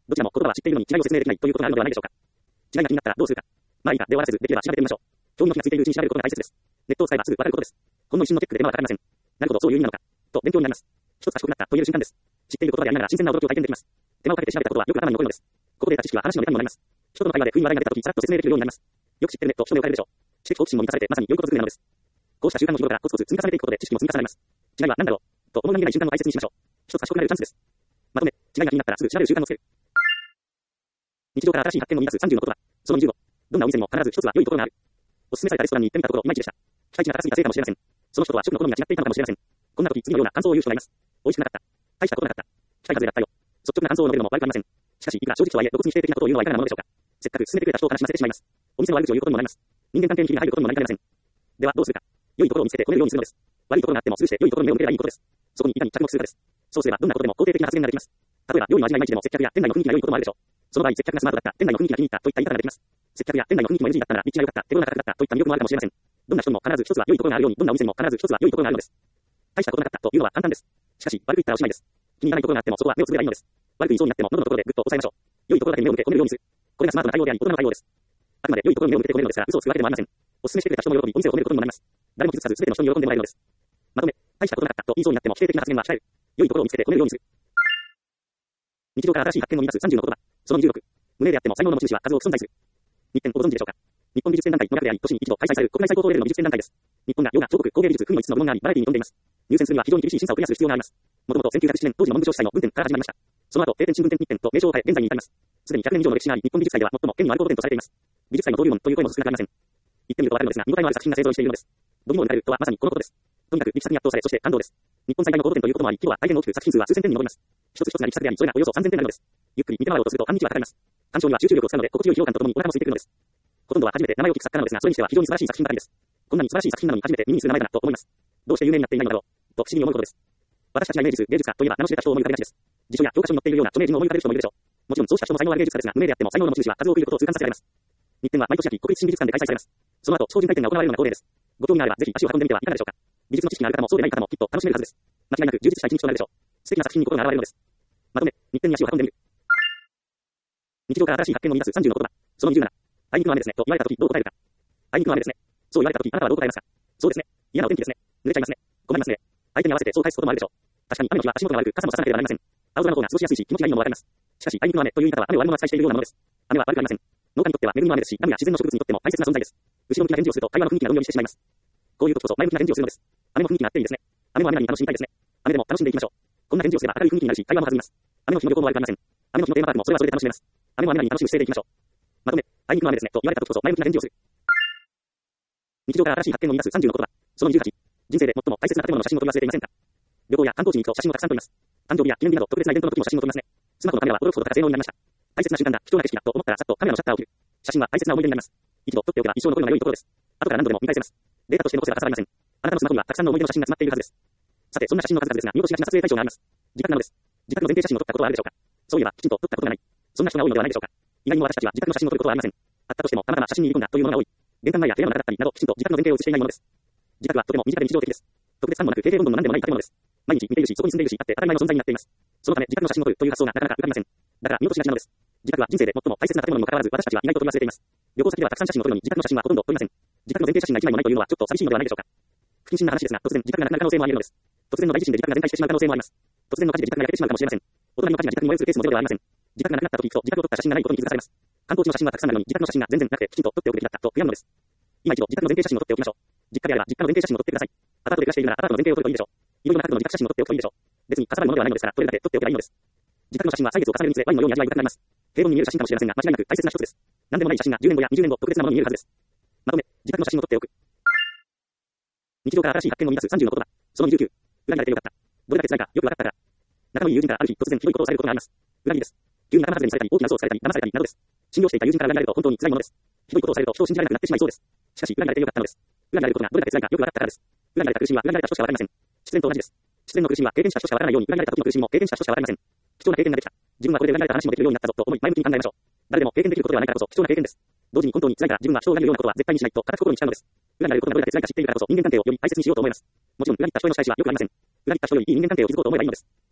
どちらも言葉は知っているのに違いを説明できないということがあるのではないでしょうか。違いが気になったらどうするか。まあいいか、で終わらせず、できれば調べてみましょう。興味の火がついているうちに調べることが大切です。ネットを使えばすぐわかることです。ほんの一瞬のチェックで手間はかかりません。なるほど、そういう意味なのか。と、勉強になります。一つ賢くなったと言える瞬間です。知っている言葉でありながら新鮮な驚きを体験できます。手間をかけて調べたことはよく頭に残るのです。ここで得た知識は話のネタにもなります。人との会話で不意に話題が出たとき、さらっと説明できるようになります。よく知ってるねと人目を変えるでしょう。知的好奇心も満たされて、まさに良いことづくめなのです。こうした習慣の日頃からコツコツ積み重ねていくことで知識も積み重ねます。違いは何だろうと思いが見えない瞬間を大切にしましょう。一つ賢くなれるチャンスです。まとめ、違いが気になったらすぐ調べる習慣をつける。日常から新しい発見を生み出すさんじゅうの言葉。そのにじゅうご。どんなお店にも必ず一つは良いところがある。おすすめされたレストランに行ってみたところ、いまいちでした。期待値が高すぎたせいかもしれません。その人とは食の好みが違っていたのかもしれません。こんな時、次のような感想を言う人がいます。美味しくなかった。大したことなかった。期待外れだったよ。率直な感想を述べるのも悪くありません。しかし、いくら正直とはいえ、露骨に否定的なことを言うのはいかがなものでしょうか。せっかく進めてくれた人を悲しませてしまいます。お店の悪口を言うことにもなります。人間関係にひびが入ることにもなりかねません。では、どうするか。良いところを見つけて褒めるようにするのです。悪いところがあっても、スルーして良いところに目を向ければいいことです。そこにいかに着目するかです。そうすれば、どんなことでも肯定的な発言ができます。例えば、料理の味がいまいちでも接客や店内の雰囲気が良いこともあるでしょう。その場合、接客がスマートだった、店内の雰囲気が気に入ったといった言い方ができます。接客や店内の雰囲気も エヌジー だったなら、道が良かった、手頃な価格だったといった魅力もあるかもしれません。どんな人にも必ず一つは良いところがあるように、どんなお店にも必ず一つは良いところがあるのです。大したことなかったというのは簡単です。しかし、悪く言ったらおしまいです。気に入らないところがあっても、そこは目をつぶればいいのです。悪く言いそうになっても、喉のところでぐっと押さえましょう。良いところだけに目を向け、褒めるようにする。これがスマートな対応であり、大人の対応です。あくまで良いところに目を向けて褒めるのですが、嘘をつくわけでもありません。お勧めしてくれた人も喜び、お店を褒めることにもなります。誰も傷つかず、すべての人に喜んでもらえるのです。まとめ、大したことなかったと言いそうになっても、否定的な発言は控える。良いところを見つけて褒めるようにする。日常から新しい発見を生み出すさんじゅうの言葉。そのにじゅうろく。無名であっても才能の持ち主は数多く存在する。日展をご存知でしょうか。日本美術展覧会の中であり、年に一度開催される国内最高レベルの美術展覧会です。日本がヨガ、彫刻、工芸美術、文のいつつの部門があり、バラエティに富んでいます。入選するには非常に厳しい審査をクリアする必要があります。もともとせんきゅうひゃくななねん、当時の文部省主催の文展から始まりました。その後、定点新文展、日展と名称を変え、現在に至ります。すでにひゃくねん以上の歴史があり、日本美術界では最も権威のある高等展とされています。美術界の登竜門という声も少なくありません。言ってみるとわかるのですが、見応えのある作品が勢ぞろいしているのです。度肝を抜かれるとはまさにこのことです。とにかく力作に圧倒され、そして感動です。日本最大の高等展ということもあり、規模は大変大きく、作品数は数千点に上ります。一つ一つが力作であり、それがおよそさんぜんてんなのです。ゆっくり見て回ろうとすると半日はかかります。鑑賞には集中力を使うので、心地よい疲労感とともにお腹も空いてくるのです。ほとんどは初めて名前を聞く作家なのですが、それにしては非常に素晴らしい作品ばかりです。こんなに素晴らしい作品なのに初めて耳にする名前だなと思います。どうして有名になっていないのだろうと不思議に思うことです。私たちがイメージする芸術家といえば名の知れた人を思い浮かべがちです。辞書や教科書に載っているような著名人を思い浮かべる人もいるでしょう。もちろんそうした人も才能ある芸術家ですが、無名であっても才能の持ち主は数多くいることを痛感させられます。日展は毎年秋、国立新美術館で開催されます。その後、超人体験が行われるのが恒例です。ご興味があればぜひ足を運んでみてはいかがでしょうか。美術の知識がある方もそうでない方もきっと楽しめるはずです。間違いなく充実した一日となるでしょう。素敵な作品に心が現れるのです。まとめ、日展に足を運んでみる。日常から新しい発見を生み出すさんじゅうの言葉。そのにじゅうなな。あいにくの雨ですねと言われたときどう答えるか。あいにくの雨ですね。そう言われたときあなたはどう答えますか。そうですね。嫌なお天気ですね。濡れちゃいますね。困りますね。相手に合わせてそう返すこともあるでしょう。確かに雨の日は足元が悪く傘もささなければなりません。青空の方が過ごしやすいし気持ちがいいのもわかります。しかしあいにくの雨という言い方は雨を悪者扱いしているようなものです。雨は悪くありません。農家にとっては恵みの雨ですし、ダムや自然の植物にとっても大切な存在です。後ろ向きな返事をすると会話の雰囲気がどんよりしてしまいます。こういう時こそ前向きな返事をするのです。雨の雰囲気があっていいですね。雨も雨なりに楽しみたいですね。雨でも楽しんでいきましょう。こんな返事をすれば明るい雰囲気になるし、会話も弾みます。雨の日の旅行も悪くありません。雨の日のテーマパークもそれはそれで楽しめます。雨も雨なりに楽しむ姿勢でいきましょう。まとめ、あいにくの雨ですねと言われた時こそ前向きな返事をする。日常から新しい発見を生み出すさんじゅうの言葉。そのにじゅうはち。人生で最も大切な建物の写真を撮り忘れていませんか。旅行や観光地に行くと写真をたくさん撮ります。誕生日や記念日など特別なイベントの時も写真を撮りますね。スマホのカメラは驚くほど高性能になりました。大切な瞬間だ、貴重な景色だと思ったらさっとカメラのシャッターを切る。写真は大切な思い出になります。一度撮っておけば一生残るのが良いところです。後から何度でも見返せます。データとして残せばかさばりません。あなたのスマホにはたくさんの思い出の写真が詰まっているはずです。さて、そんな写真の数々ですが、見落としがちな撮影対象があります。自覚なのです。自宅の前提写真を撮ったことはあるでしょうか。そういえば、きちんと撮ったことがない。そんな人が多いのではないでしょうか。意外にも私たちは自宅の写真を撮ることはありません。あったとしても、たまたま写真に入り込んだというものが多い。玄関前や部屋の中だったりなど、きちんと自宅の前提を写していないものです。自宅はとても身近で日常的です。特別感もなく、経験どんどん何でもない建物です。毎日見ているし、そこに住んでいるし、あって当たり前の存在になっています。そのため、自宅の写真を撮るという発想がなかなか浮かびません。だから見落としがちなのです。自宅は人生で最も大切な建物にもかかわらず、私たちは意外と撮り忘れています。旅行先ではたくさん写真を撮るのに、自宅の写真はほとんど撮りません。自宅の前提写真が一枚もないというのはちょっと寂しいのではないでしょうか。不謹慎な話ですが、突然自宅がなくなる可能性もあり得るのです。突然の大地震で自宅が全壊してしまう可能性もあります。突然の火事で自宅が焼けてしまうかもしれません。お隣の火事が自宅に燃え移るケースもゼロではありません。自宅がなくなった時と自宅を撮った写真がないことに気づかされます。観光地の写真はたくさんあるのに、自宅の写真が全然なくてきちんと撮っておくべきだったと悔やむのです。今一度自宅の前提写真を撮っておきましょう。実家であれば実家の前提写真を撮ってください。アパートで暮らしているならアパートの前提を撮るといいでしょう。いろいろな角度の自宅写真を撮っておくといいでしょう。別にかさばるものではないのですから、撮れるだけ撮っておけばいいのです。自宅の写真は歳月を重ねるにつれワインのように味わい深くなります。平凡に見える写真かもしれませんが、間違いなく大切な一つです。何でもない写真がじゅうねんごやにじゅうねんご特別なものに見えるはずです。まとめ、自宅の写真を撮っておく。日常から新しい発見を生み出すさんじゅうの言葉。そのにじゅうきゅう。裏になれてよかった。どれだけ辛いかよくわかったから。仲のいい友人からある日突然ひどいことをされることがあります。裏切りです。急に仲間外れにされたり、大きな嘘をつかれたり、騙されたりなどです。信用していた友人から裏切られると本当に辛いものです。ひどいことをされると人を信じられなくなってしまいそうです。しかし裏になれてよかったのです。裏になれることがどれだけ辛いかよくわかったからです。裏になれた苦しみは裏になれた人しかわかりません。失恋と同じです。失恋の苦しみは経験した人しかわからないように、裏になれた時の苦しみも経験した人しかわかりません。貴重な経験ができた。自分はこれで裏になれた話もできるようになったぞと思い前向きに考えましょう。誰でも経験できることではないからこそ貴重な経験です。同時に本当に辛いから自分が人を裏切るようなことは絶対にしないと固く心に誓うのです。裏になれることがどれだけ辛いか知っているからこそ人間関係をより大切にしようと思います。もちろん裏切った人への仕返しはよくありません。裏切った人よりいい人間関係を築こうと思えばいいのです。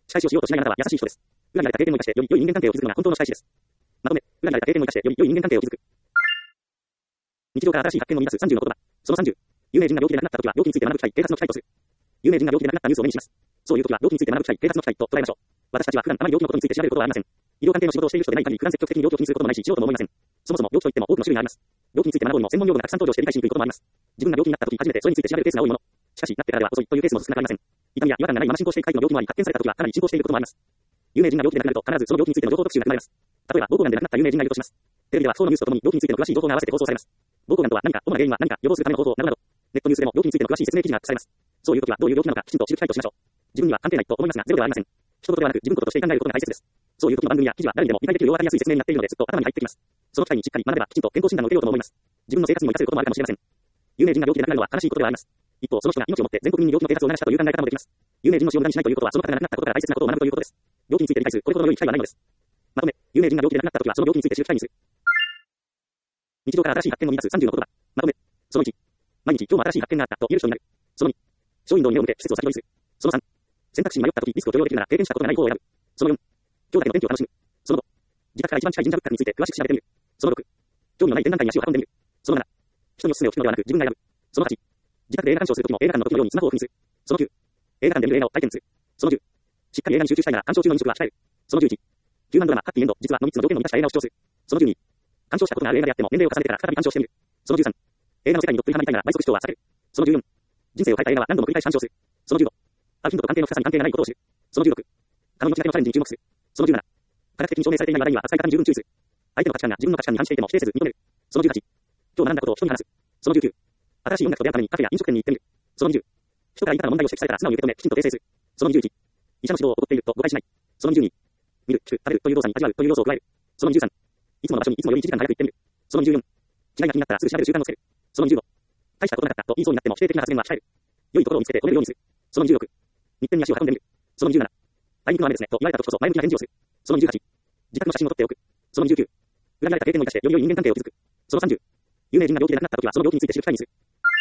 仕返しをしようとしないあなたは優しい人です。裏にあれた経験を生かして、より良い人間関係を築くのが本当の仕返しです。まとめ、裏にあれた経験を生かして、より良い人間関係を築く。日常から新しい発見を生み出すさんじゅうの言葉。そのさんじゅう。有名人が病気で亡くなった時は、病気について学ぶ機会、警察の機会とする。有名人が病気で亡くなったニュースを目にします。そういう時は、病気について学ぶ機会、警察の機会と捉えましょう。私たちは普段あまり病気のことについて調べることはありません。医療関係の仕事をしている人でない限り、普段積極的に病気を気にすることもないし、しようとも思いません。そもそも病気といっても多くの種類があります。病気について学ぼうにも専門用語がたくさん登場して理解しにくいこともあります。自分が病気になった時、初めてそれについて調べるケースが多いもの。しかし、なってからでは遅いというケースも少なくありません。痛みや違和感がないまま進行していくタイプの病気もあり、発見された時はかなり進行していることもあります。有名人が病気で亡くなると、必ずその病気についての情報特集が組まれます。例えば、膀胱がんで亡くなった有名人がいるとします。テレビではそのニュースとともに病気についての詳しい情報が合わせて放送されます。膀胱がんとは何か、主な原因は何か、予防するための方法などなど、ネットニュースでも病気についての詳しい説明記事がされます。そういう時はどういう病気なのかきちんと知る機会としましょう。自分には関係ないと思いますが、ゼロではありません。一言ではなく、自分事として考えることが大切です。そういう時の番組や記事は誰にでも理解できるようわかりやすい説明になっているので、ずっと頭に入ってきます。その機会にしっかり学べば、きちんと健康診断を受けようとも思います。自分の生活にも活かせることもあるかもしれません。有名人が病気で亡くなるのは悲しいことではあります。一方、その人が命をもって全国民に病気の啓発を促したという考え方もできます。有名人の死を無駄にしないということは、その方が亡くなったことから大切なことを学ぶということです。病気について理解する、これほど良い機会はないのです。まとめ、有名人が病気で亡くなった時は、その病気について知る機会にする。日常から新しい発見を生み出すさんじゅうの言葉。まとめ、そのいち、毎日今日も新しい発見があったと言える人になる。そのに、ショーウィンドウに目を向け施設を先取りする。そのさん、選択肢に迷った時リスクを許容できるなら経験したことがない方を選ぶ。そのよん、兄弟の勉強を楽しむ。そのご、自宅から一番近い神社仏閣について詳しく調べてみる。そのろく、興味のない展覧会に足を運んでみる。そのなな、人におすすめを聞くのではなく自分が選ぶ。そのはち、自宅で映画鑑賞する時も映画館の時のようにスマホを気にする。そのきゅう、映画館で見る映画を体験する。そのじゅう、しっかり映画に集中したいなら鑑賞中の飲食は控える。そのじゅういち、ヒューマンドラマハッピーエンド実はのみっつの条件を満たした映画を視聴する。そのじゅうに、鑑賞したことがある映画であっても年齢を重ねてから再び鑑賞してみる。そのじゅうさん、映画の世界にどっぷりハマりたいなら倍速視聴は避ける。そのじゅうよん、人生を変えた映画は何度も繰り返し鑑賞する。そのじゅうご、ある頻度と関係の深さに関係がないことを知る。そのじゅうろく、可能命がけのチャレンジに注目する。そのじゅうなな、科学的に証明されていない話題には扱い方に十分注意する。相手の価値観が自分の価値観に反していても否定せず認める。そのじゅうはち、今日学んだことを人に話す。そのじゅうきゅう、新しい音楽と出会うためにカフェや飲食店に行ってみる。そのにじゅう、人からいかな問題を指摘されたら素直に受け止めきちんと訂正する。そのにじゅういち、医者の指導を怠っていると誤解しない。そのにじゅうに、見る、聞く、食べるという動作に味わうという要素を加える。そのにじゅうさん、いつもの場所にいつもよりいちじかん早く行ってみる。そのにじゅうよん、違いが気になったらすぐ調べる習慣をつける。そのにじゅうご、大したことなかったと言いそうになっても否定的な発言は控える。良いところを見つけて褒めるようにする。そのにじゅうろく、日程に足を運んでみる。そのにじゅうなな、あいにくの雨ですねと言われた時こそ前向きな返事をする。そのにじゅうはち、自宅の写真を撮っておく。そのにじゅうきゅう、裏にあれた経験を生かしてより良い人間関係を築く。そのさんじゅう、有名人が病気で亡くなった時はその病気について知る機会にする。